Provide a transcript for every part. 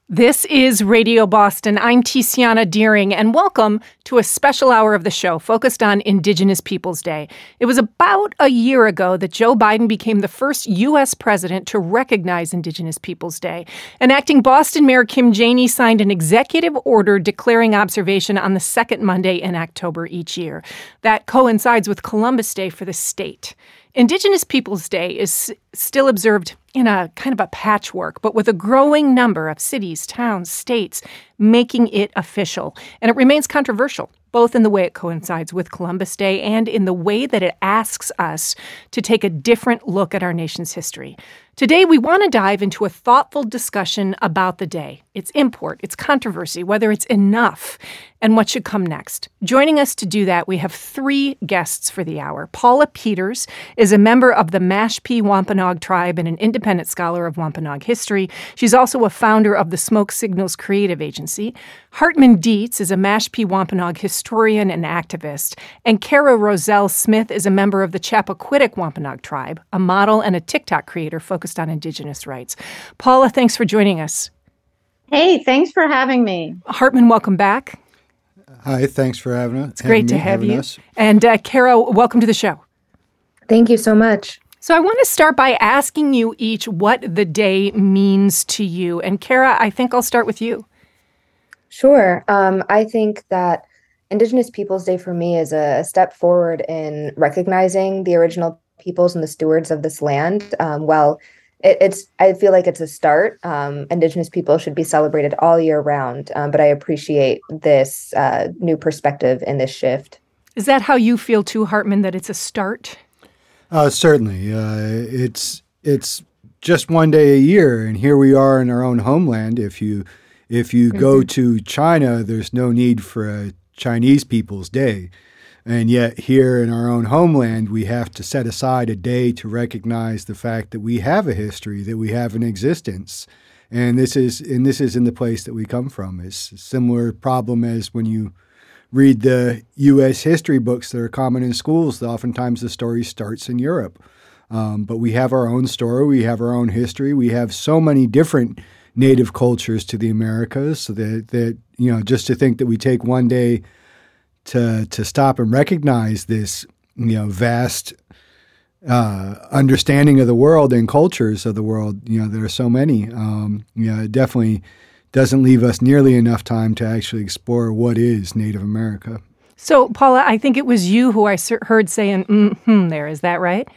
This is Radio Boston. I'm Tiziana Deering, and welcome to a special hour of the show focused on Indigenous Peoples Day. It was about a year ago that Joe Biden became the first U.S. president to recognize Indigenous Peoples Day. And acting Boston Mayor Kim Janey signed an executive order declaring observation on the second Monday in October each year. That coincides with Columbus Day for the state. Indigenous Peoples Day is still observed in a kind of a patchwork, but with a growing number of cities, towns, states making it official. And it remains controversial, both in the way it coincides with Columbus Day and in the way that it asks us to take a different look at our nation's history. Today, we want to dive into a thoughtful discussion about the day, its import, its controversy, whether it's enough, and what should come next. Joining us to do that, we have three guests for the hour. Paula Peters is a member of the Mashpee Wampanoag tribe and an independent scholar of Wampanoag history. She's also a founder of the Smoke Signals Creative Agency. Hartman Dietz is a Mashpee Wampanoag historian and activist. And Kara Roselle Smith is a member of the Chappaquiddick Wampanoag tribe, a model and a TikTok creator focused on Indigenous rights. Paula, thanks for joining us. Hey, thanks for having me. Hartman, welcome back. Hi, thanks for having us. It's great to have you. And Kara, welcome to the show. Thank you so much. So I want to start by asking you each what the day means to you. And Kara, I think I'll start with you. Sure. I think that Indigenous Peoples Day for me is a step forward in recognizing the original peoples and the stewards of this land. I feel like it's a start. Indigenous people should be celebrated all year round, but I appreciate this new perspective in this shift. Is that how you feel too, Hartman, that it's a start? Certainly. It's just one day a year, and here we are in our own homeland. If you go to China, there's no need for a Chinese Peoples Day. And yet here in our own homeland, we have to set aside a day to recognize the fact that we have a history, that we have an existence. And this is in the place that we come from. It's a similar problem as when you read the U.S. history books that are common in schools. Oftentimes the story starts in Europe. But we have our own story. We have our own history. We have so many different native cultures to the Americas, so that just to think that we take one day to stop and recognize this, vast understanding of the world and cultures of the world, there are so many. It definitely doesn't leave us nearly enough time to actually explore what is Native America. So, Paula, I think it was you who I heard saying there. Is that right?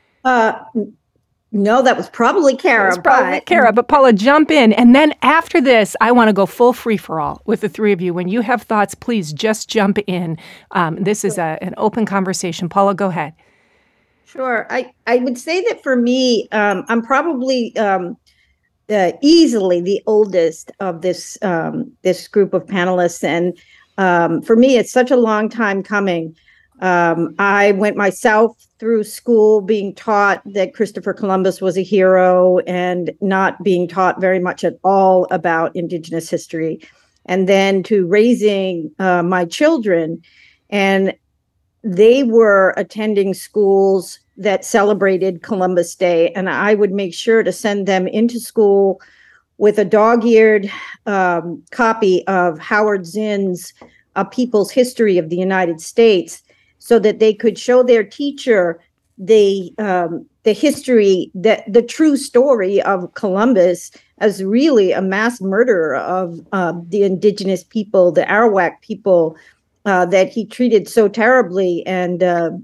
No, that was probably Kara. But Paula, jump in. And then after this, I want to go full free-for-all with the three of you. When you have thoughts, please just jump in. This is an open conversation. Paula, go ahead. Sure. I would say that for me, I'm probably easily the oldest of this group of panelists. And for me, it's such a long time coming. I went myself through school being taught that Christopher Columbus was a hero and not being taught very much at all about Indigenous history. And then to raising my children, and they were attending schools that celebrated Columbus Day. And I would make sure to send them into school with a dog-eared copy of Howard Zinn's A People's History of the United States, so that they could show their teacher the history, the true story of Columbus as really a mass murderer of the Indigenous people, the Arawak people that he treated so terribly, and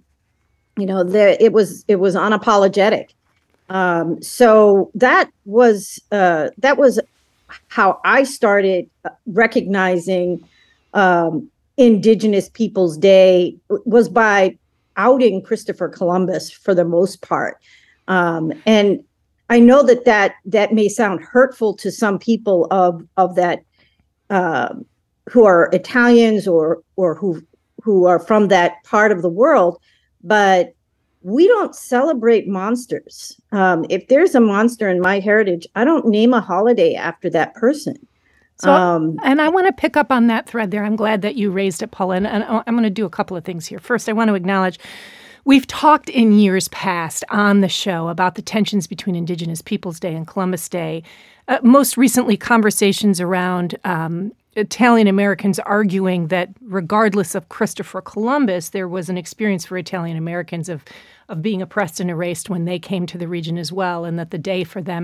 it was unapologetic. So that was how I started recognizing Indigenous Peoples Day, was by outing Christopher Columbus for the most part. And I know that may sound hurtful to some people of that who are Italians or who are from that part of the world, but we don't celebrate monsters. If there's a monster in my heritage, I don't name a holiday after that person. So, and I want to pick up on that thread there. I'm glad that you raised it, Paula, and I'm going to do a couple of things here. First, I want to acknowledge We've talked in years past on the show about the tensions between Indigenous Peoples Day and Columbus Day. Most recently, conversations around Italian Americans arguing that regardless of Christopher Columbus, there was an experience for Italian Americans of being oppressed and erased when they came to the region as well, and that the day for them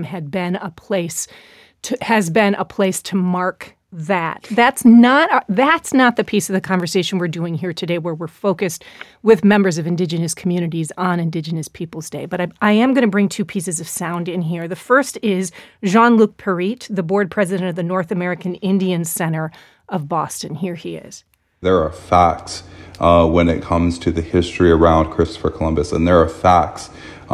has been a place to mark that. That's not the piece of the conversation we're doing here today, where we're focused with members of Indigenous communities on Indigenous Peoples Day. But I am going to bring two pieces of sound in here. The first is Jean-Luc Perrite, the board president of the North American Indian Center of Boston. Here he is. There are facts when it comes to the history around Christopher Columbus, and there are facts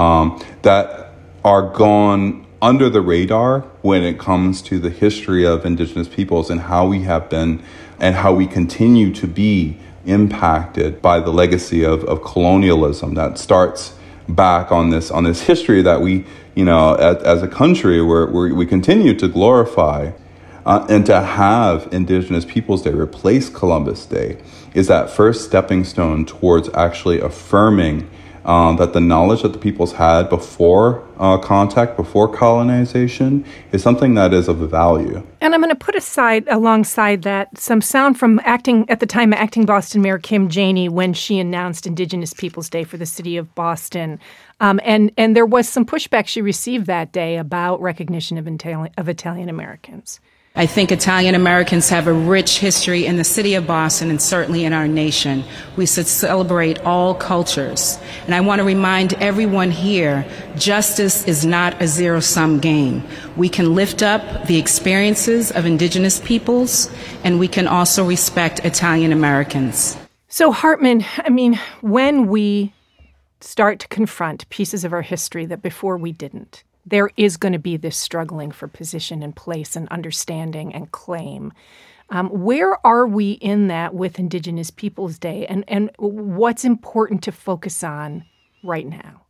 that are gone under the radar when it comes to the history of Indigenous peoples and how we have been and how we continue to be impacted by the legacy of colonialism that starts back on this history that we, as a country, we continue to glorify. And to have Indigenous Peoples Day replace Columbus Day is that first stepping stone towards actually affirming that the knowledge that the peoples had before contact, before colonization, is something that is of value. And I'm going to put alongside that, some sound from acting Boston Mayor Kim Janey when she announced Indigenous Peoples Day for the city of Boston. And there was some pushback she received that day about recognition of Italian Americans. I think Italian Americans have a rich history in the city of Boston and certainly in our nation. We should celebrate all cultures. And I want to remind everyone here, justice is not a zero-sum game. We can lift up the experiences of Indigenous peoples, and we can also respect Italian Americans. So Hartman, when we start to confront pieces of our history that before we didn't, there is going to be this struggling for position and place and understanding and claim. Where are we in that with Indigenous Peoples Day, and what's important to focus on right now?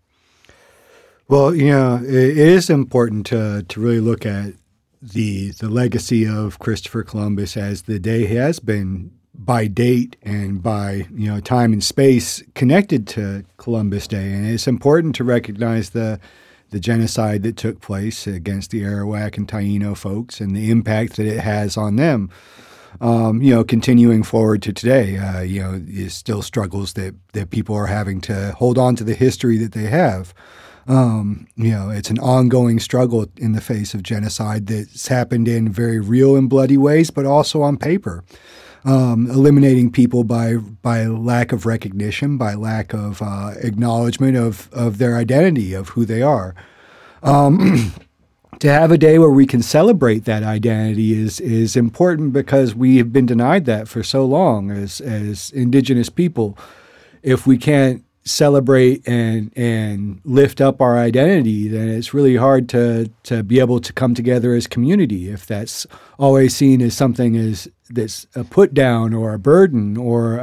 Well, it is important to really look at the legacy of Christopher Columbus as the day has been by date and by time and space connected to Columbus Day, and it's important to recognize the genocide that took place against the Arawak and Taino folks and the impact that it has on them. Continuing forward to today, is still struggles that people are having to hold on to the history that they have. It's an ongoing struggle in the face of genocide that's happened in very real and bloody ways, but also on paper. Eliminating people by lack of recognition, by lack of acknowledgement of their identity, of who they are. To have a day where we can celebrate that identity is important because we have been denied that for so long as Indigenous people. If we can't celebrate and lift up our identity, then it's really hard to be able to come together as community. If that's always seen as something that's a put down or a burden or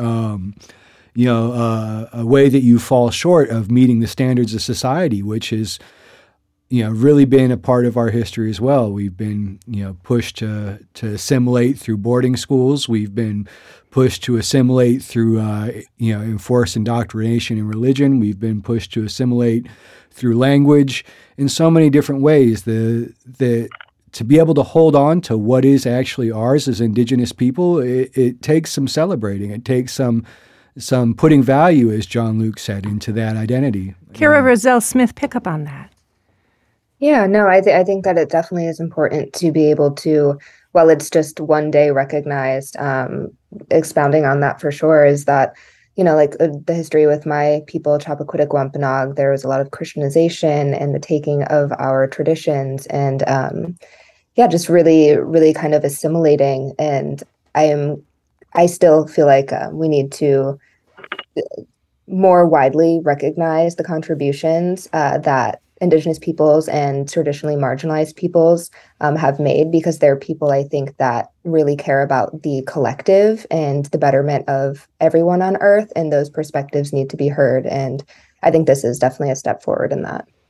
a way that you fall short of meeting the standards of society, which is really been a part of our history as well. We've been pushed to assimilate through boarding schools. We've been pushed to assimilate through enforced indoctrination in religion. We've been pushed to assimilate through language in so many different ways. To be able to hold on to what is actually ours as Indigenous people, it takes some celebrating. It takes some putting value, as Jean-Luc said, into that identity. Kara Roselle Smith, pick up on that. Yeah, no, I think that it definitely is important to be able to, while it's just one day recognized, expounding on that for sure, is that, the history with my people, Chappaquiddick Wampanoag, there was a lot of Christianization and the taking of our traditions and, just really, really kind of assimilating. And I still feel like we need to more widely recognize the contributions that Indigenous peoples and traditionally marginalized peoples have made, because they're people, I think, that really care about the collective and the betterment of everyone on Earth, and those perspectives need to be heard. And I think this is definitely a step forward in that.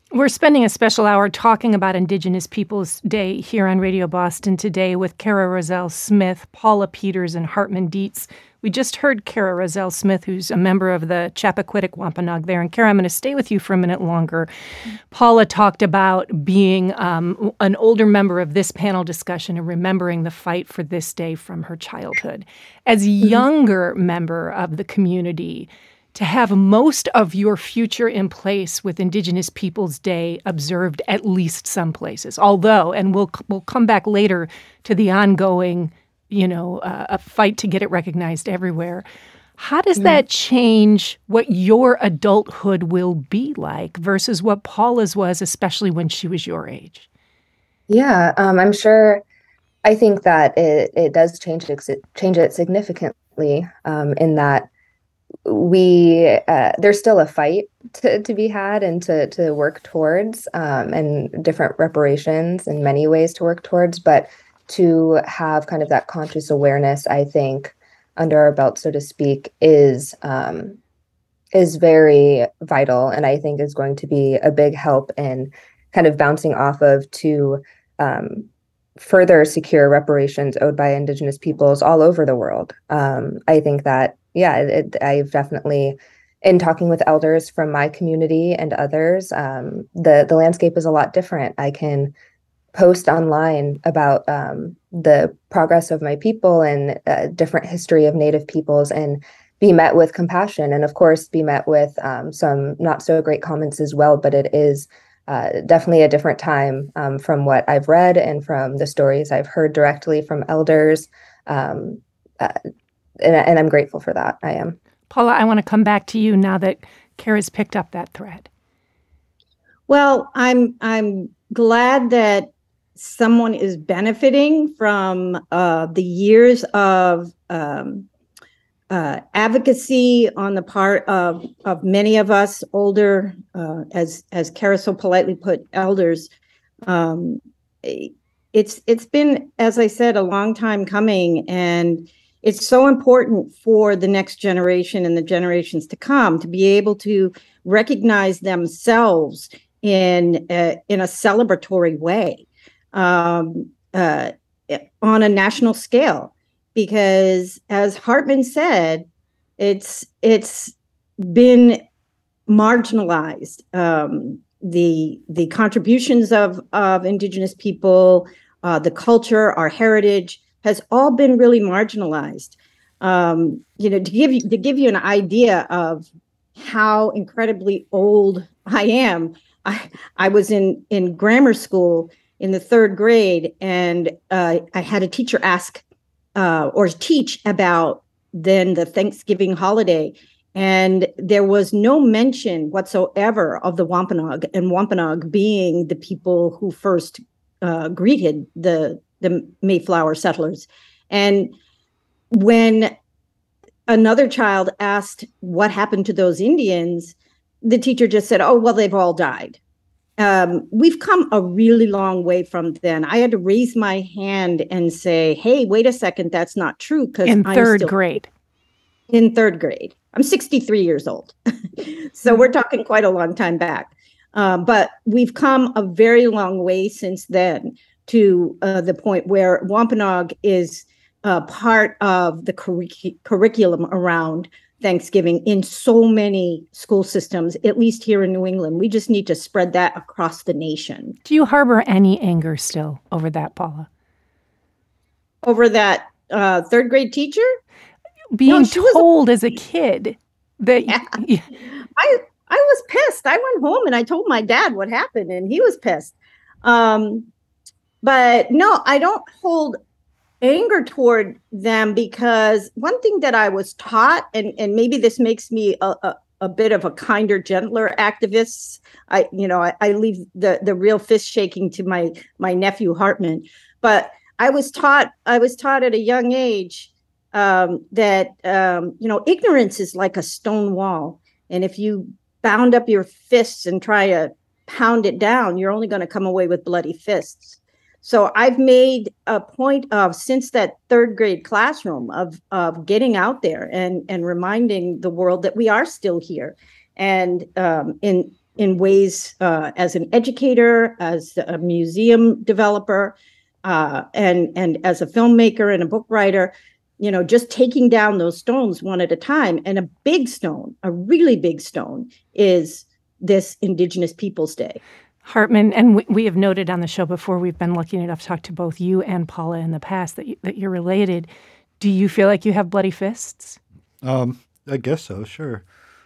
We're spending a special hour talking about Indigenous Peoples Day here on Radio Boston today with Kara Roselle Smith, Paula Peters, and Hartman Dietz. We just heard Kara Roselle Smith, who's a member of the Chappaquiddick Wampanoag there. And Kara, I'm going to stay with you for a minute longer. Paula talked about being an older member of this panel discussion and remembering the fight for this day from her childhood. As a younger member of the community, to have most of your future in place with Indigenous Peoples Day observed at least some places. Although, and we'll come back later to the ongoing, a fight to get it recognized everywhere. How does that change what your adulthood will be like versus what Paula's was, especially when she was your age? Yeah, I'm sure. I think that it does change it significantly in that there's still a fight to be had and to work towards, and different reparations in many ways to work towards, but to have kind of that conscious awareness, I think, under our belt, so to speak, is very vital, and I think is going to be a big help in kind of bouncing off of to further secure reparations owed by Indigenous peoples all over the world. I think that, I've definitely, in talking with elders from my community and others, the landscape is a lot different. I can post online about the progress of my people and different history of Native peoples and be met with compassion and, of course, be met with some not so great comments as well. But it is definitely a different time from what I've read and from the stories I've heard directly from elders. And I'm grateful for that. I am. Paula, I want to come back to you now that Kara's picked up that thread. Well, I'm glad that someone is benefiting from the years of advocacy on the part of many of us older, as Kara so politely put, elders. It's been, as I said, a long time coming, and it's so important for the next generation and the generations to come to be able to recognize themselves in a celebratory way on a national scale. Because, as Hartman said, it's been marginalized. The contributions of Indigenous people, the culture, our heritage has all been really marginalized. To give you an idea of how incredibly old I am, I was in grammar school in the third grade, and I had a teacher ask or teach about then the Thanksgiving holiday. And there was no mention whatsoever of the Wampanoag, and Wampanoag being the people who first greeted the Mayflower settlers. And when another child asked what happened to those Indians, the teacher just said, "Oh, well, they've all died." We've come a really long way from then. I had to raise my hand and say, "Hey, wait a second, that's not true." Because in third grade. In third grade. I'm 63 years old. So we're talking quite a long time back. But we've come a very long way since then to the point where Wampanoag is part of the curriculum around Thanksgiving in so many school systems, at least here in New England. We just need to spread that across the nation. Do you harbor any anger still over that, Paula? Over that third grade teacher? Being told as a kid that... Yeah. I was pissed. I went home and I told my dad what happened, and he was pissed. But no, I don't hold anger toward them, because one thing that I was taught, and maybe this makes me a bit of a kinder, gentler activist. I leave the real fist shaking to my nephew Hartman, but I was taught at a young age that ignorance is like a stone wall, and if you bound up your fists and try to pound it down, you're only going to come away with bloody fists. So I've made a point of, since that third grade classroom, of getting out there and reminding the world that we are still here. And in in ways as an educator, as a museum developer, and as a filmmaker and a book writer, just taking down those stones one at a time. And a big stone, a really big stone, is this Indigenous Peoples Day. Hartman, and we have noted on the show before, we've been lucky enough to talk to both you and Paula in the past that you're related. Do you feel like you have bloody fists? I guess so, sure.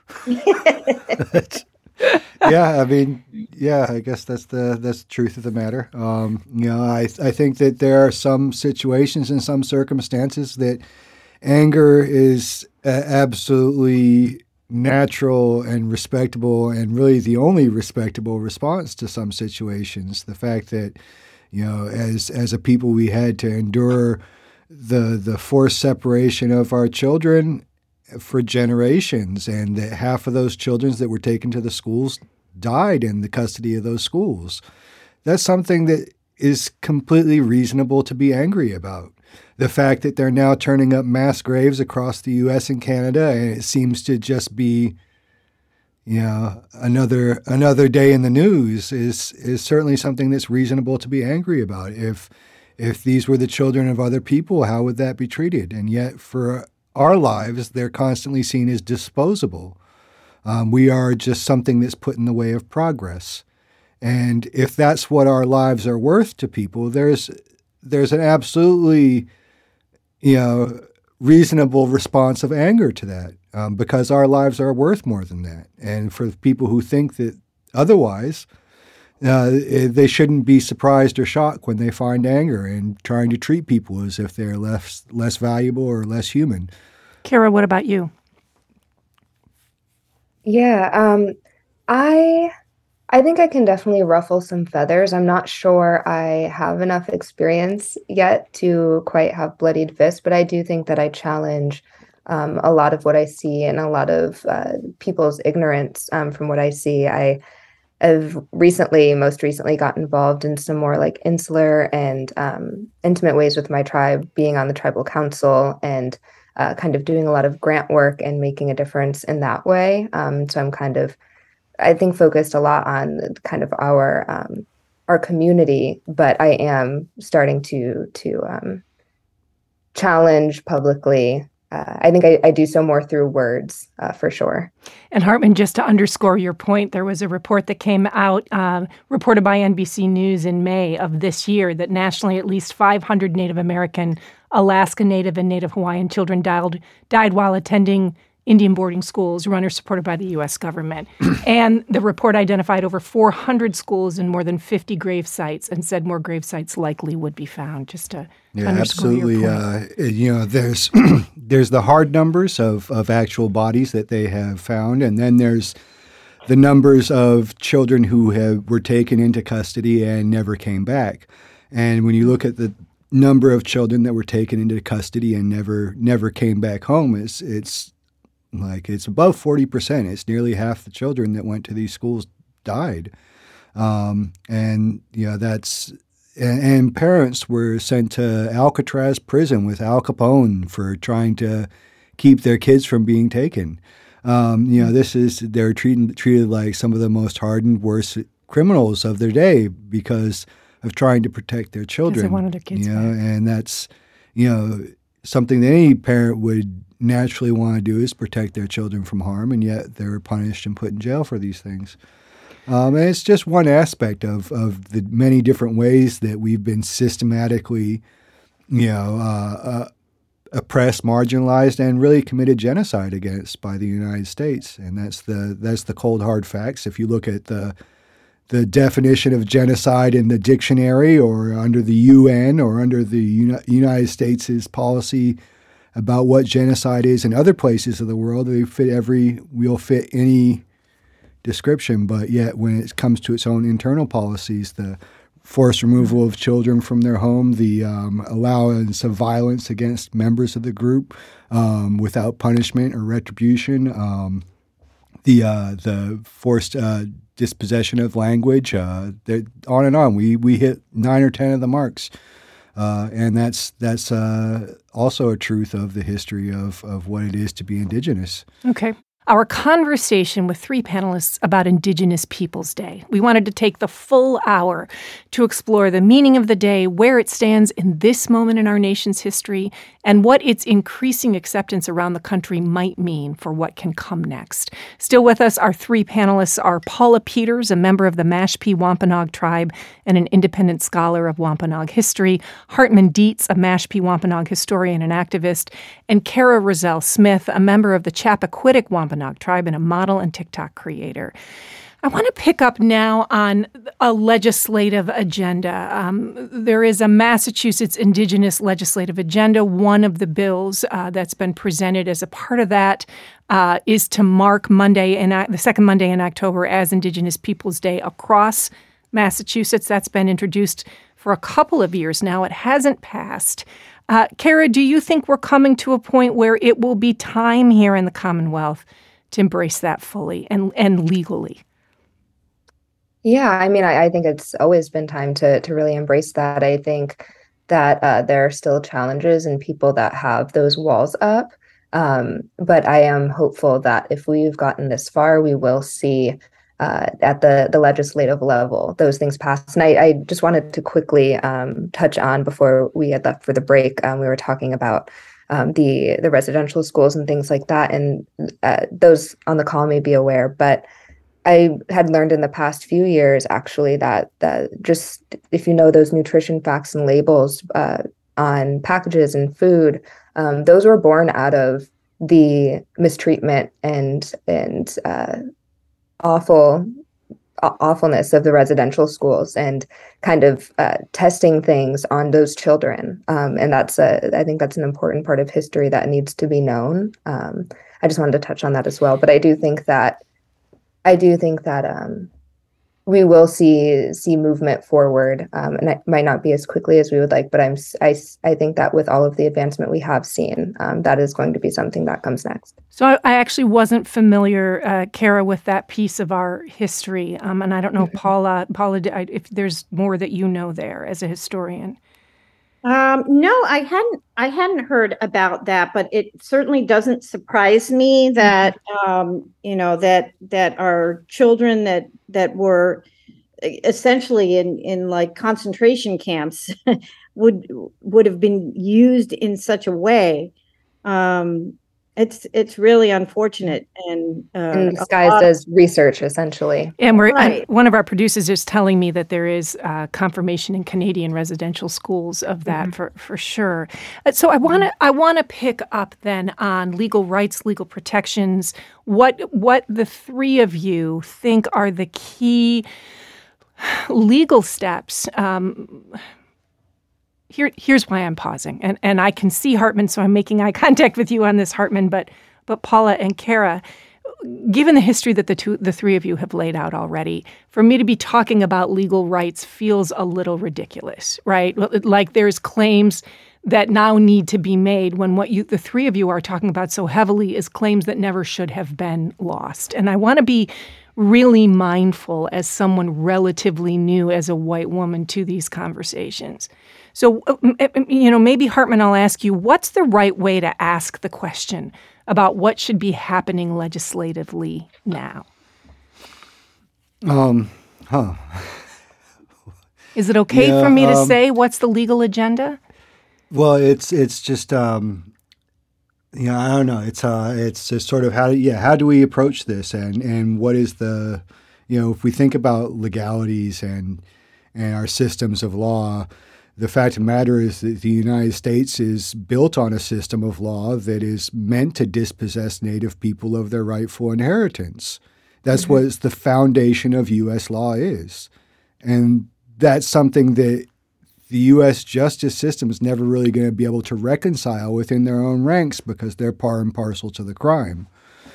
Yeah, I mean, yeah, I guess that's the truth of the matter. I think that there are some situations and some circumstances that anger is absolutely natural and respectable, and really the only respectable response to some situations. The fact that, as a people, we had to endure the forced separation of our children for generations, and that half of those children that were taken to the schools died in the custody of those schools. That's something that is completely reasonable to be angry about. The fact that they're now turning up mass graves across the U.S. and Canada, and it seems to just be, another day in the news is certainly something that's reasonable to be angry about. If these were the children of other people, how would that be treated? And yet, for our lives, they're constantly seen as disposable. We are just something that's put in the way of progress. And if that's what our lives are worth to people, there's an absolutely, reasonable response of anger to that, because our lives are worth more than that. And for people who think that otherwise, they shouldn't be surprised or shocked when they find anger and trying to treat people as if they're less valuable or less human. Kara, what about you? Yeah, I think I can definitely ruffle some feathers. I'm not sure I have enough experience yet to quite have bloodied fists, but I do think that I challenge a lot of what I see and a lot of people's ignorance from what I see. I have most recently got involved in some more like insular and intimate ways with my tribe, being on the tribal council and kind of doing a lot of grant work and making a difference in that way. So I'm kind of, I think, focused a lot on kind of our community, but I am starting to challenge publicly. I think I do so more through words, for sure. And Hartman, just to underscore your point, there was a report that came out, reported by NBC News in May of this year, that nationally at least 500 Native American, Alaska Native, and Native Hawaiian children died while attending Indian boarding schools run or supported by the U.S. government. And the report identified over 400 schools and more than 50 grave sites, and said more grave sites likely would be found, just to underscore absolutely. Your point. There's the hard numbers of actual bodies that they have found, and then there's the numbers of children who were taken into custody and never came back. And when you look at the number of children that were taken into custody and never came back home, it's above 40%. It's nearly half the children that went to these schools died. And parents were sent to Alcatraz prison with Al Capone for trying to keep their kids from being taken. They're treated like some of the most hardened, worst criminals of their day because of trying to protect their children. Because they wanted their kids back. And that's, something that any parent would naturally want to do, is protect their children from harm, and yet they're punished and put in jail for these things. And it's just one aspect of the many different ways that we've been systematically, oppressed, marginalized, and really committed genocide against by the United States. And that's the cold hard facts. If you look at the definition of genocide in the dictionary, or under the UN, or under the United States' policy about what genocide is in other places of the world, we'll fit any description. But yet, when it comes to its own internal policies, the forced removal of children from their home, the allowance of violence against members of the group without punishment or retribution, the forced dispossession of language, on and on. We hit 9 or 10 of the marks. And that's also a truth of the history of what it is to be Indigenous. Okay. our conversation with three panelists about Indigenous Peoples Day. We wanted to take the full hour to explore the meaning of the day, where it stands in this moment in our nation's history, and what its increasing acceptance around the country might mean for what can come next. Still with us, our three panelists are Paula Peters, a member of the Mashpee Wampanoag tribe and an independent scholar of Wampanoag history, Hartman Dietz, a Mashpee Wampanoag historian and activist, and Kara Roselle Smith, a member of the Chappaquiddick Wampanoag tribe and a model and TikTok creator. I want to pick up now on a legislative agenda. There is a Massachusetts Indigenous legislative agenda. One of the bills that's been presented as a part of that is to mark the second Monday in October as Indigenous Peoples Day across Massachusetts. That's been introduced for a couple of years now. It hasn't passed. Kara, do you think we're coming to a point where it will be time here in the Commonwealth to embrace that fully and legally? Yeah, I mean, I think it's always been time to really embrace that. I think that there are still challenges and people that have those walls up. But I am hopeful that if we've gotten this far, we will see at the legislative level those things pass. And I just wanted to quickly touch on, before we had left for the break, we were talking about the residential schools and things like that. And those on the call may be aware, but I had learned in the past few years, actually, that just if you know those nutrition facts and labels on packages and food, those were born out of the mistreatment and awfulness of the residential schools and kind of testing things on those children. And I think that's an important part of history that needs to be known. I just wanted to touch on that as well. But I do think that we will see movement forward, and it might not be as quickly as we would like. But I think that with all of the advancement we have seen, that is going to be something that comes next. So I actually wasn't familiar, Kara, with that piece of our history, and I don't know, Paula, if there's more that you know there as a historian. No, I hadn't heard about that, but it certainly doesn't surprise me that that our children that were essentially in like concentration camps would have been used in such a way. It's really unfortunate and disguised as research, essentially. And one of our producers is telling me that there is confirmation in Canadian residential schools of that for sure. So I want to pick up then on legal rights, legal protections. What the three of you think are the key legal steps. Here's why I'm pausing, and I can see Hartman, so I'm making eye contact with you on this, Hartman. But Paula and Kara, given the history that the three of you have laid out already, for me to be talking about legal rights feels a little ridiculous, right? Like there's claims that now need to be made when the three of you are talking about so heavily is claims that never should have been lost. And I want to be really mindful as someone relatively new as a white woman to these conversations. So, maybe Hartman, I'll ask you, what's the right way to ask the question about what should be happening legislatively now? Is it okay for me to say what's the legal agenda? Well, it's just I don't know. It's just sort of how do we approach this and what is the if we think about legalities and our systems of law. The fact of the matter is that the United States is built on a system of law that is meant to dispossess Native people of their rightful inheritance. That's what the foundation of U.S. law is. And that's something that the U.S. justice system is never really going to be able to reconcile within their own ranks because they're par and parcel to the crime.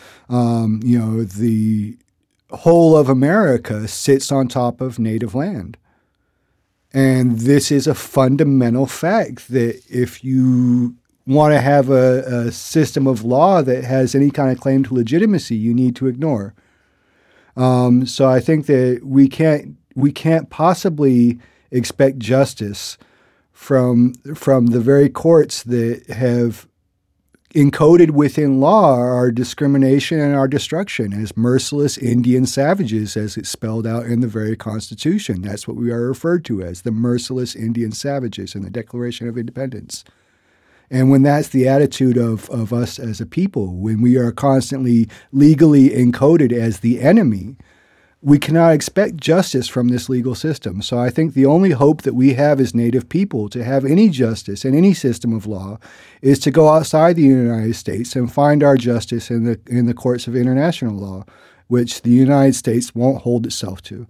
The whole of America sits on top of native land. And this is a fundamental fact that if you want to have a system of law that has any kind of claim to legitimacy, you need to ignore. So I think that we can't possibly expect justice from the very courts that have encoded within law are discrimination and our destruction as merciless Indian savages, as it's spelled out in the very Constitution. That's what we are referred to as, the merciless Indian savages in the Declaration of Independence. And when that's the attitude of us as a people, when we are constantly legally encoded as the enemy, we cannot expect justice from this legal system. So I think the only hope that we have as Native people to have any justice in any system of law is to go outside the United States and find our justice in the courts of international law, which the United States won't hold itself to.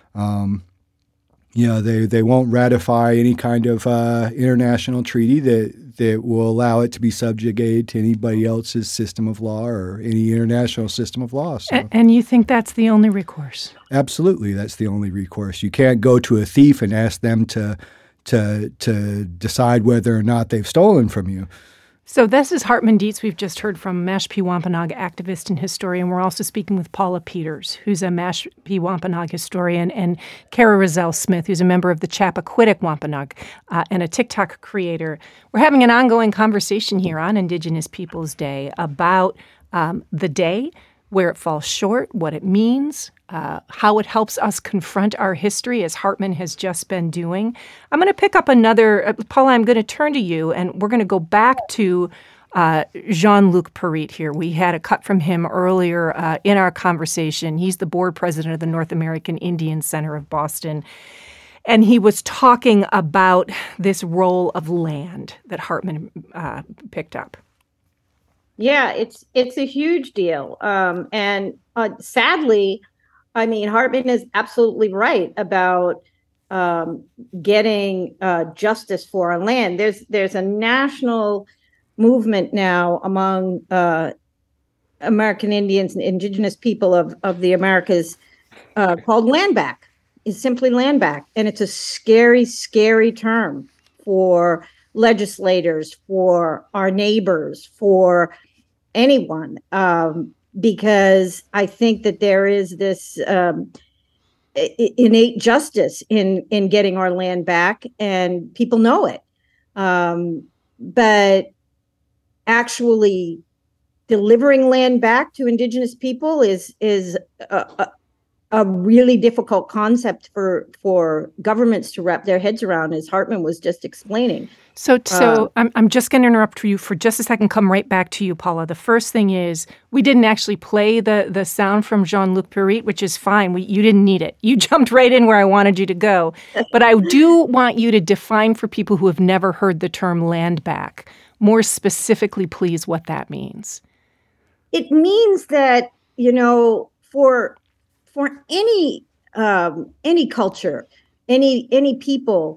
They won't ratify any kind of international treaty that will allow it to be subjugated to anybody else's system of law or any international system of law. So. And you think that's the only recourse? Absolutely, that's the only recourse. You can't go to a thief and ask them to decide whether or not they've stolen from you. So this is Hartman Dietz. We've just heard from Mashpee Wampanoag activist and historian. We're also speaking with Paula Peters, who's a Mashpee Wampanoag historian, and Kara Rozelle Smith, who's a member of the Chappaquiddick Wampanoag and a TikTok creator. We're having an ongoing conversation here on Indigenous Peoples Day about the day, where it falls short, what it means, how it helps us confront our history, as Hartman has just been doing. I'm going to pick up another, Paula, I'm going to turn to you, and we're going to go back to Jean-Luc Perrette here. We had a cut from him earlier in our conversation. He's the board president of the North American Indian Center of Boston. And he was talking about this role of land that Hartman picked up. Yeah, it's a huge deal. And sadly, I mean, Hartman is absolutely right about getting justice for our land. There's a national movement now among American Indians and indigenous people of the Americas called Land Back. It's simply Land Back. And it's a scary, scary term for legislators, for our neighbors, for anyone, because I think that there is this innate justice in getting our land back, and people know it. But actually delivering land back to Indigenous people is a really difficult concept for governments to wrap their heads around, as Hartman was just explaining. So I'm just going to interrupt you for just a second, come right back to you, Paula. The first thing is, we didn't actually play the sound from Jean-Luc Perrette, which is fine. You didn't need it. You jumped right in where I wanted you to go. But I do want you to define for people who have never heard the term land back, more specifically, please, what that means. It means that, for any culture, any people,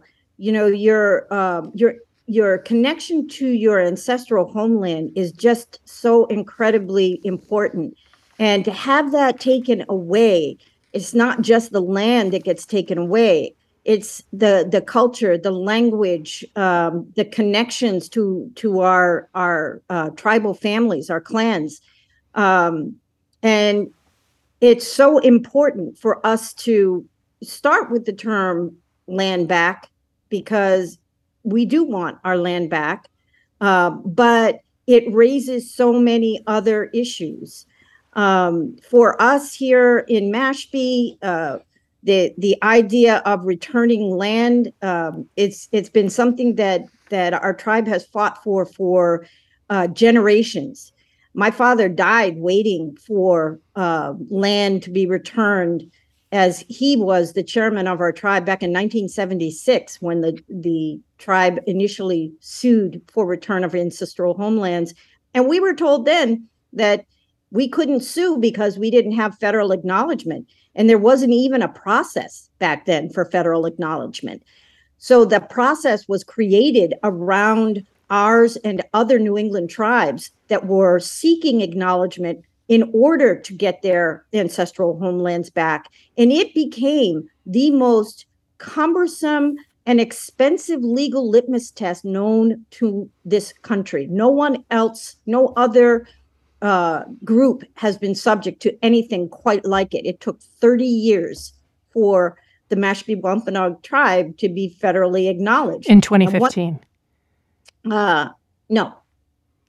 your connection to your ancestral homeland is just so incredibly important. And to have that taken away, it's not just the land that gets taken away. It's the culture, the language, the connections to our tribal families, our clans. And it's so important for us to start with the term land back, because we do want our land back, but it raises so many other issues. For us here in Mashpee, the idea of returning land, it's been something that our tribe has fought for generations. My father died waiting for land to be returned, as he was the chairman of our tribe back in 1976, when the tribe initially sued for return of ancestral homelands. And we were told then that we couldn't sue because we didn't have federal acknowledgement. And there wasn't even a process back then for federal acknowledgement. So the process was created around ours and other New England tribes that were seeking acknowledgement in order to get their ancestral homelands back. And it became the most cumbersome and expensive legal litmus test known to this country. No one else, no other group has been subject to anything quite like it. It took 30 years for the Mashpee Wampanoag tribe to be federally acknowledged. In 2015. No.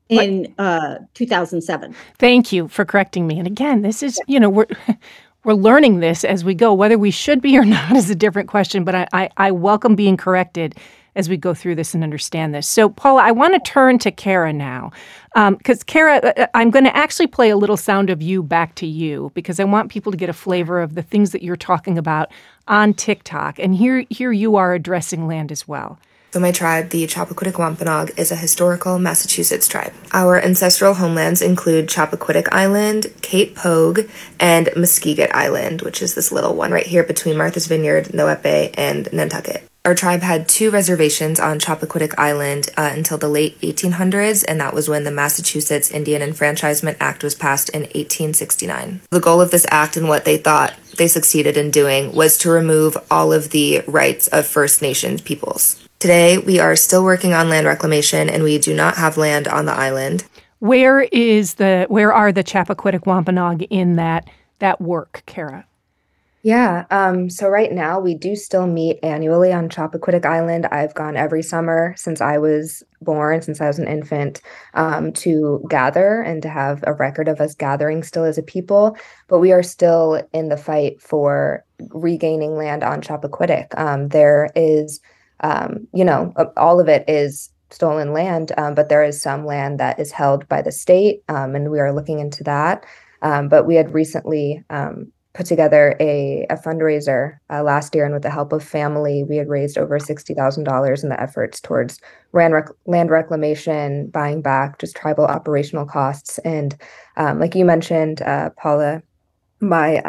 in 2007. Thank you for correcting me. And again, this is, we're learning this as we go. Whether we should be or not is a different question, but I welcome being corrected as we go through this and understand this. So, Paula, I want to turn to Kara now, because Kara, I'm going to actually play a little sound of you back to you, because I want people to get a flavor of the things that you're talking about on TikTok. And here you are addressing land as well. So my tribe, the Chappaquiddick Wampanoag, is a historical Massachusetts tribe. Our ancestral homelands include Chappaquiddick Island, Cape Pogue, and Muskeget Island, which is this little one right here between Martha's Vineyard, Noette Bay, and Nantucket. Our tribe had 2 reservations on Chappaquiddick Island until the late 1800s, and that was when the Massachusetts Indian Enfranchisement Act was passed in 1869. The goal of this act and what they thought they succeeded in doing was to remove all of the rights of First Nations peoples. Today, we are still working on land reclamation, and we do not have land on the island. Where are the Chappaquiddick Wampanoag in that work, Kara? Yeah, so right now we do still meet annually on Chappaquiddick Island. I've gone every summer since I was born, since I was an infant, to gather and to have a record of us gathering still as a people. But we are still in the fight for regaining land on Chappaquiddick. There is, all of it is stolen land, but there is some land that is held by the state, and we are looking into that. But we had recently put together a fundraiser last year, and with the help of family, we had raised over $60,000 in the efforts towards land reclamation, buying back just tribal operational costs. And like you mentioned, Paula, my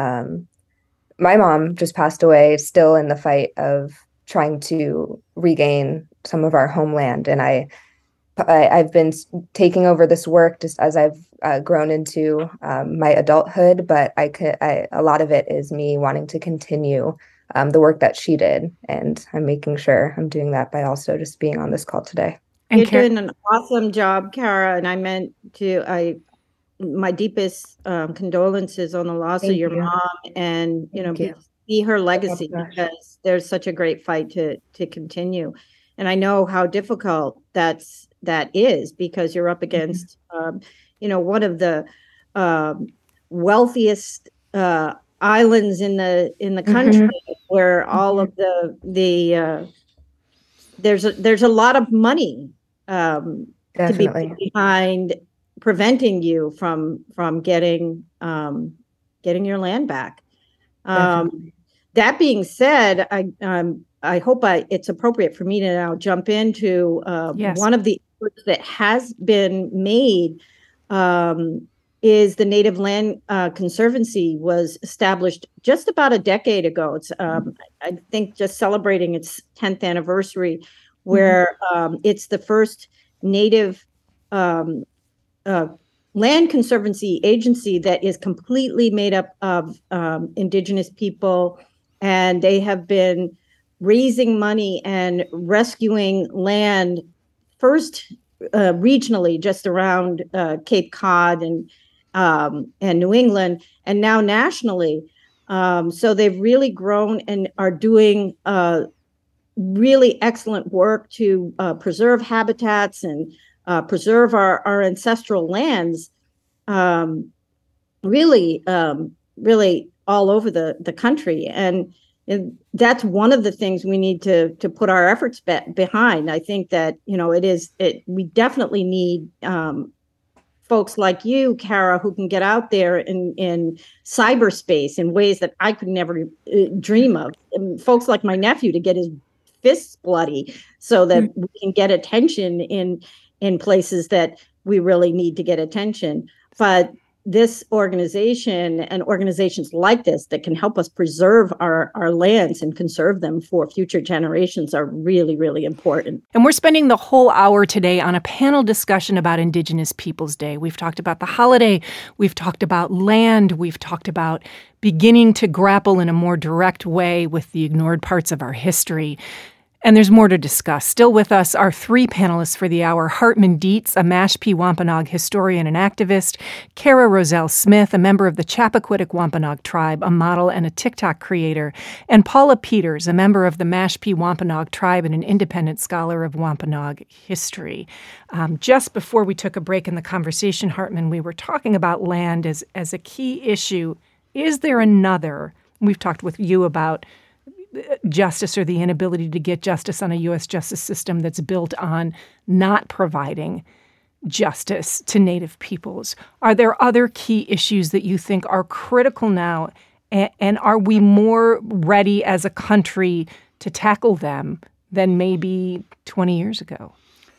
mom just passed away, still in the fight of trying to regain some of our homeland. And I've been taking over this work just as I've grown into my adulthood, but a lot of it is me wanting to continue the work that she did, and I'm making sure I'm doing that by also just being on this call today. You're doing an awesome job, Kara, and I meant to my deepest condolences on the loss of your mom, and be her legacy, because there's such a great fight to continue. And I know how difficult that is, because you're up against one of the wealthiest islands in the country, where all of there's a lot of money to be put behind preventing you from getting your land back. That being said, I hope it's appropriate for me to now jump into one of the efforts that has been made. Is the Native Land Conservancy was established just about a decade ago. It's I think just celebrating its 10th anniversary, where it's the first Native Land Conservancy agency that is completely made up of Indigenous people, and they have been raising money and rescuing land first regionally, just around Cape Cod and New England, and now nationally. So they've really grown and are doing really excellent work to preserve habitats and preserve our ancestral lands, really all over the country. And that's one of the things we need to put our efforts behind. I think that, we definitely need folks like you, Kara, who can get out there in cyberspace in ways that I could never dream of. And folks like my nephew to get his fists bloody so that we can get attention in places that we really need to get attention. But this organization and organizations like this that can help us preserve our lands and conserve them for future generations are really, really important. And we're spending the whole hour today on a panel discussion about Indigenous Peoples Day. We've talked about the holiday. We've talked about land. We've talked about beginning to grapple in a more direct way with the ignored parts of our history. And there's more to discuss. Still with us are three panelists for the hour: Hartman Dietz, a Mashpee Wampanoag historian and activist; Kara Roselle Smith, a member of the Chappaquiddick Wampanoag tribe, a model and a TikTok creator; and Paula Peters, a member of the Mashpee Wampanoag tribe and an independent scholar of Wampanoag history. Just before we took a break in the conversation, Hartman, we were talking about land as a key issue. Is there another? We've talked with you about justice, or the inability to get justice on a U.S. justice system that's built on not providing justice to Native peoples. Are there other key issues that you think are critical now, and are we more ready as a country to tackle them than maybe 20 years ago?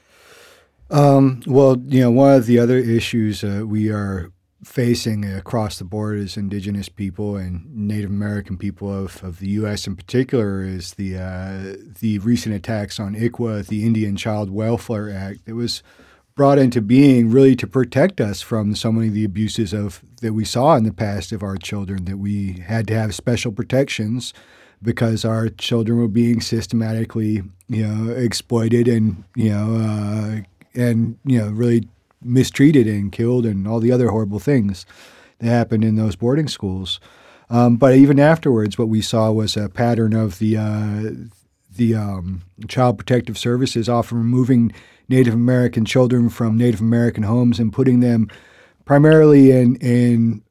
Well, one of the other issues we are facing across the board as Indigenous people and Native American people of the U.S. in particular is the recent attacks on ICWA, the Indian Child Welfare Act. It was brought into being really to protect us from so many of the abuses that we saw in the past of our children, that we had to have special protections because our children were being systematically, exploited and really mistreated and killed and all the other horrible things that happened in those boarding schools. But even afterwards, what we saw was a pattern of the Child Protective Services often removing Native American children from Native American homes and putting them primarily in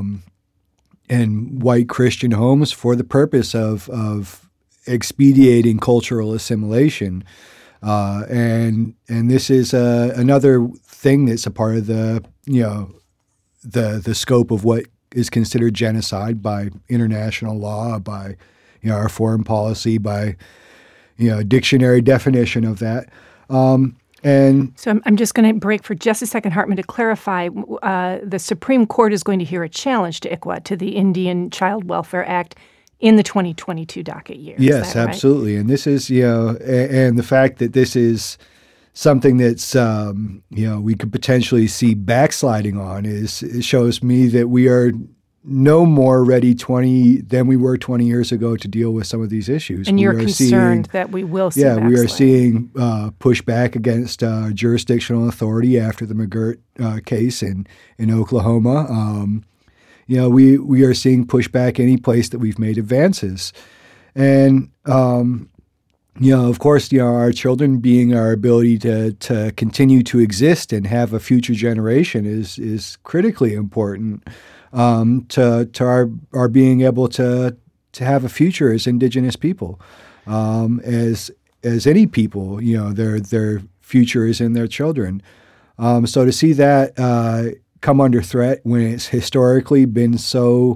white Christian homes for the purpose of expediting cultural assimilation. And this is another thing that's a part of the scope of what is considered genocide by international law, by our foreign policy, by dictionary definition of that. And so I'm just going to break for just a second, Hartman, to clarify. The Supreme Court is going to hear a challenge to ICWA, to the Indian Child Welfare Act, in the 2022 docket year. Yes, absolutely. Right? And this is, and the fact that this is something that's, we could potentially see backsliding on it shows me that we are no more ready than we were 20 years ago to deal with some of these issues. And you're concerned that we will see backsliding. We are seeing pushback against jurisdictional authority after the McGirt case in Oklahoma. We are seeing pushback any place that we've made advances. And, of course, our children being our ability to continue to exist and have a future generation is critically important to our being able to have a future as Indigenous people. As any people, their future is in their children. So to see that come under threat when it's historically been so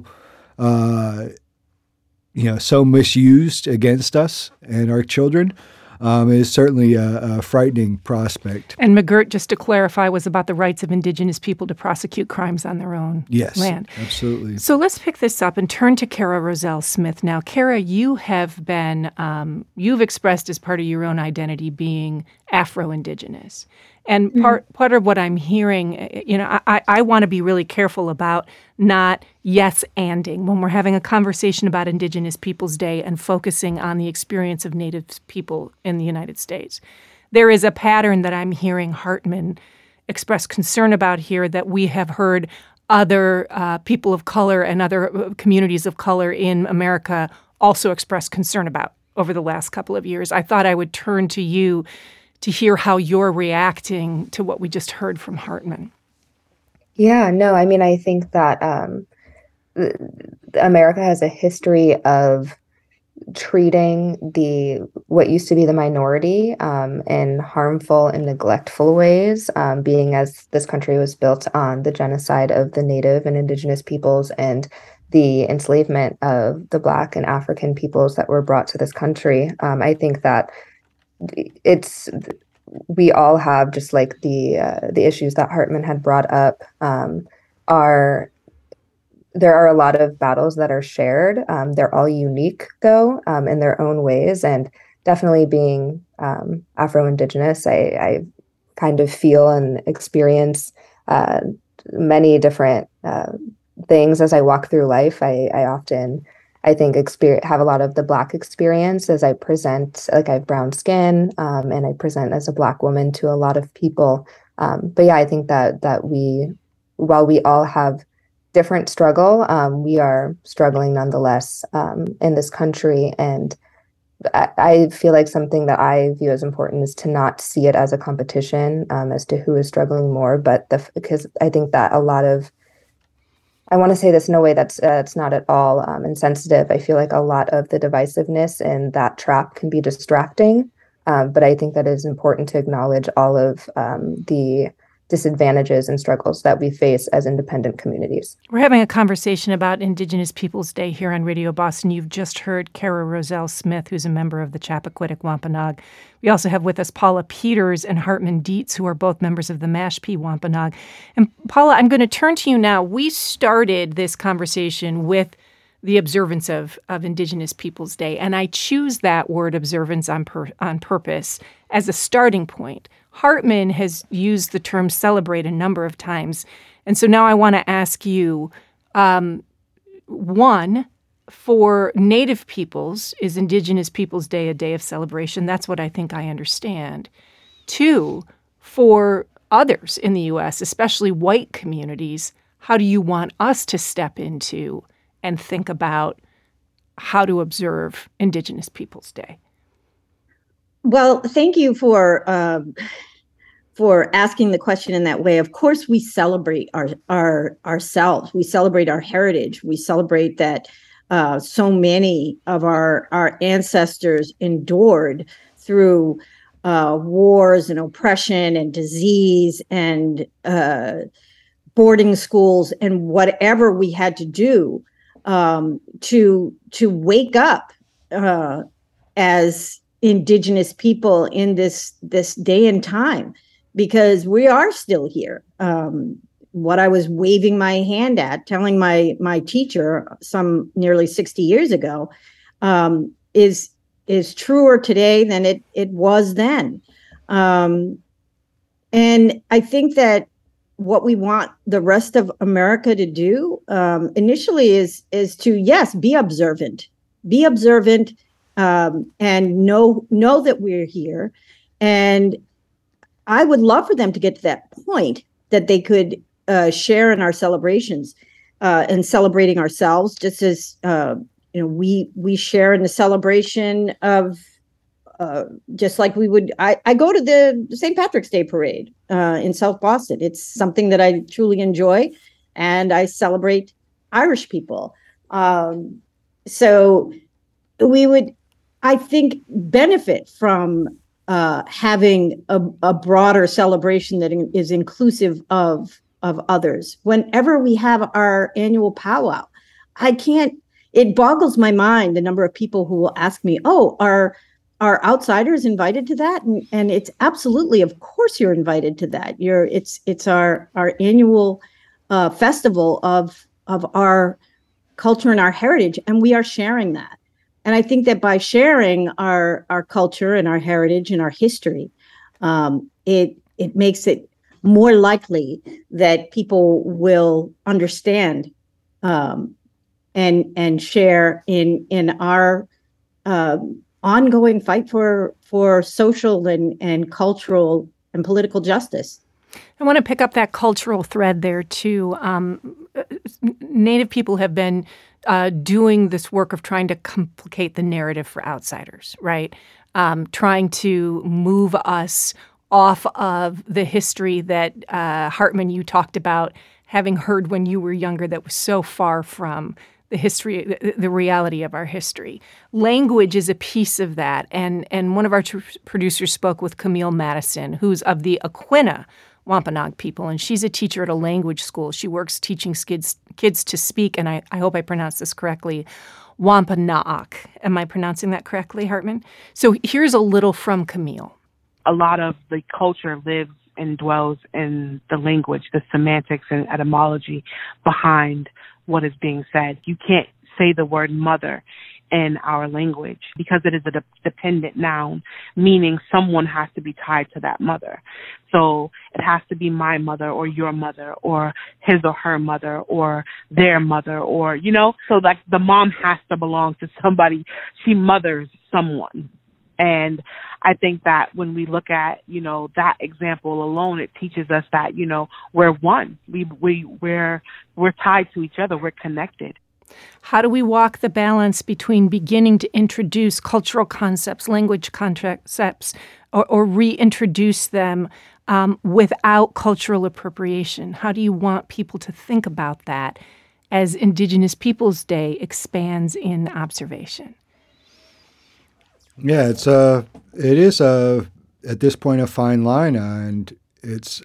misused against us and our children is certainly a frightening prospect. And McGirt, just to clarify, was about the rights of Indigenous people to prosecute crimes on their own land. Yes, absolutely. So let's pick this up and turn to Kara Roselle Smith. Now, Kara, you have been, you've expressed as part of your own identity being Afro-Indigenous. And part of what I'm hearing, I want to be really careful about not yes-anding when we're having a conversation about Indigenous Peoples Day and focusing on the experience of Native people in the United States. There is a pattern that I'm hearing Hartman express concern about here that we have heard other people of color and other communities of color in America also express concern about over the last couple of years. I thought I would turn to you to hear how you're reacting to what we just heard from Hartman. Yeah, no, I mean, I think that America has a history of treating what used to be the minority in harmful and neglectful ways, being as this country was built on the genocide of the Native and Indigenous peoples and the enslavement of the Black and African peoples that were brought to this country. I think that we all have, just like the issues that Hartman had brought up, there are a lot of battles that are shared. They're all unique, though, in their own ways. And definitely being Afro-Indigenous, I kind of feel and experience many different things as I walk through life. I often I think have a lot of the Black experience as I present, like I have brown skin, and I present as a Black woman to a lot of people. But yeah, I think that while we all have different struggle, we are struggling nonetheless in this country. And I feel like something that I view as important is to not see it as a competition as to who is struggling more, but because I think that I want to say this in a way that's it's not at all insensitive. I feel like a lot of the divisiveness in that trap can be distracting, but I think that it is important to acknowledge all of the disadvantages and struggles that we face as independent communities. We're having a conversation about Indigenous Peoples Day here on Radio Boston. You've just heard Kara Roselle Smith, who's a member of the Chappaquiddick Wampanoag. We also have with us Paula Peters and Hartman Dietz, who are both members of the Mashpee Wampanoag. And Paula, I'm going to turn to you now. We started this conversation with the observance of Indigenous Peoples Day, and I choose that word observance on purpose as a starting point. Hartman has used the term celebrate a number of times. And so now I want to ask you, one, for Native peoples, is Indigenous Peoples Day a day of celebration? That's what I think I understand. Two, for others in the U.S., especially white communities, how do you want us to step into and think about how to observe Indigenous Peoples Day? Well, thank you for asking the question in that way. Of course, we celebrate ourselves. We celebrate our heritage. We celebrate that so many of our ancestors endured through wars and oppression and disease and boarding schools and whatever we had to do to wake up as Indigenous people in this day and time, because we are still here. What I was waving my hand at, telling my teacher some nearly 60 years ago, is truer today than it was then. And I think that what we want the rest of America to do initially is to, yes, be observant, and know that we're here. And I would love for them to get to that point that they could share in our celebrations and celebrating ourselves, just as we share in the celebration of just like we would. I go to the St. Patrick's Day parade in South Boston. It's something that I truly enjoy, and I celebrate Irish people. So we would, I think, benefit from having a broader celebration that is inclusive of others. Whenever we have our annual powwow, it boggles my mind the number of people who will ask me, "Oh, are outsiders invited to that?" And it's absolutely, of course, you're invited to that. It's our annual festival of our culture and our heritage, and we are sharing that. And I think that by sharing our culture and our heritage and our history, it makes it more likely that people will understand and share in our ongoing fight for social and cultural and political justice. I want to pick up that cultural thread there too. Native people have been doing this work of trying to complicate the narrative for outsiders, right? Trying to move us off of the history that Hartman, you talked about having heard when you were younger that was so far from the history, the reality of our history. Language is a piece of that. And one of our producers spoke with Camille Madison, who's of the Aquinnah Wampanoag people, and she's a teacher at a language school. She works teaching kids to speak, and I hope I pronounced this correctly, Wampanoag. Am I pronouncing that correctly, Hartman? So here's a little from Camille. A lot of the culture lives and dwells in the language, the semantics and etymology behind what is being said. You can't say the word mother in our language because it is a dependent noun, meaning someone has to be tied to that mother. So it has to be my mother or your mother or his or her mother or their mother or, so like the mom has to belong to somebody. She mothers someone. And I think that when we look at, that example alone, it teaches us that, we're one. We're tied to each other. We're connected. How do we walk the balance between beginning to introduce cultural concepts, language concepts, or reintroduce them without cultural appropriation? How do you want people to think about that as Indigenous Peoples Day expands in observation? Yeah, it is at this point a fine line, and it's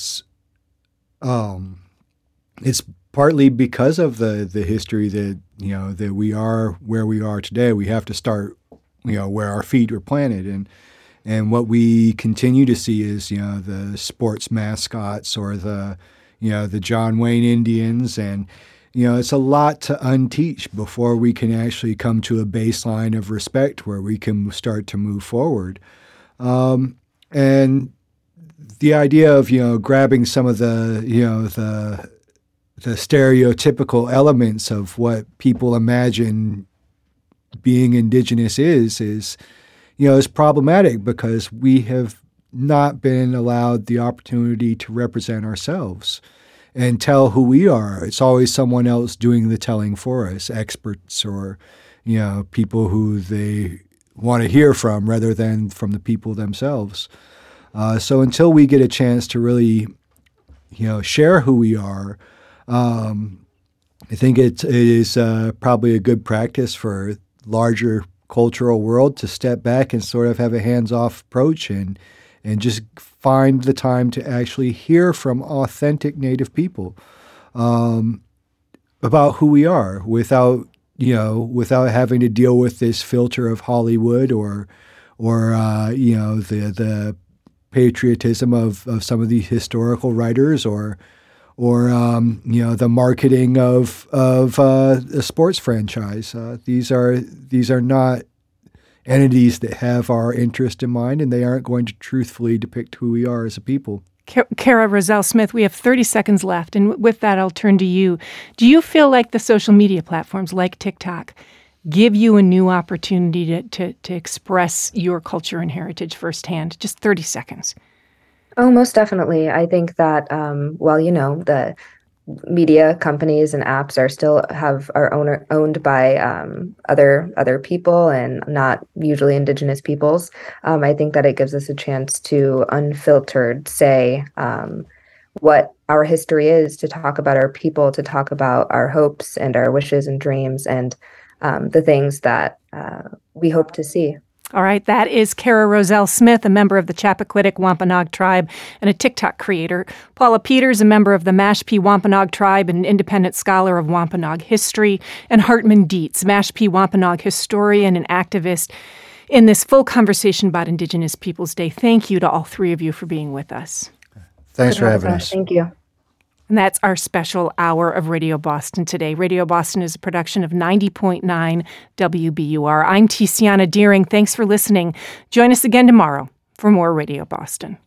partly because of the history that that we are where we are today. We have to start where our feet were planted, and what we continue to see is the sports mascots or the John Wayne Indians, and it's a lot to unteach before we can actually come to a baseline of respect where we can start to move forward. And the idea of grabbing some of the the stereotypical elements of what people imagine being Indigenous is problematic because we have not been allowed the opportunity to represent ourselves and tell who we are. It's always someone else doing the telling for us, experts or, people who they want to hear from rather than from the people themselves. So until we get a chance to really, share who we are, I think it is probably a good practice for larger cultural world to step back and sort of have a hands-off approach and just find the time to actually hear from authentic Native people about who we are without having to deal with this filter of Hollywood or the patriotism of some of the historical writers or the marketing of a sports franchise. These are not entities that have our interest in mind, and they aren't going to truthfully depict who we are as a people. Kara Roselle-Smith, we have 30 seconds left, and with that, I'll turn to you. Do you feel like the social media platforms like TikTok give you a new opportunity to express your culture and heritage firsthand? Just 30 seconds. Oh, most definitely. I think that, the media companies and apps are owned by other people and not usually Indigenous peoples. I think that it gives us a chance to unfiltered say what our history is, to talk about our people, to talk about our hopes and our wishes and dreams and the things that we hope to see. All right, that is Kara Roselle-Smith, a member of the Chappaquiddick Wampanoag tribe and a TikTok creator. Paula Peters, a member of the Mashpee Wampanoag tribe and an independent scholar of Wampanoag history. And Hartman Dietz, Mashpee Wampanoag historian and activist, in this full conversation about Indigenous Peoples Day. Thank you to all three of you for being with us. Thanks for having us. Thank you. And that's our special hour of Radio Boston today. Radio Boston is a production of 90.9 WBUR. I'm Tiziana Deering. Thanks for listening. Join us again tomorrow for more Radio Boston.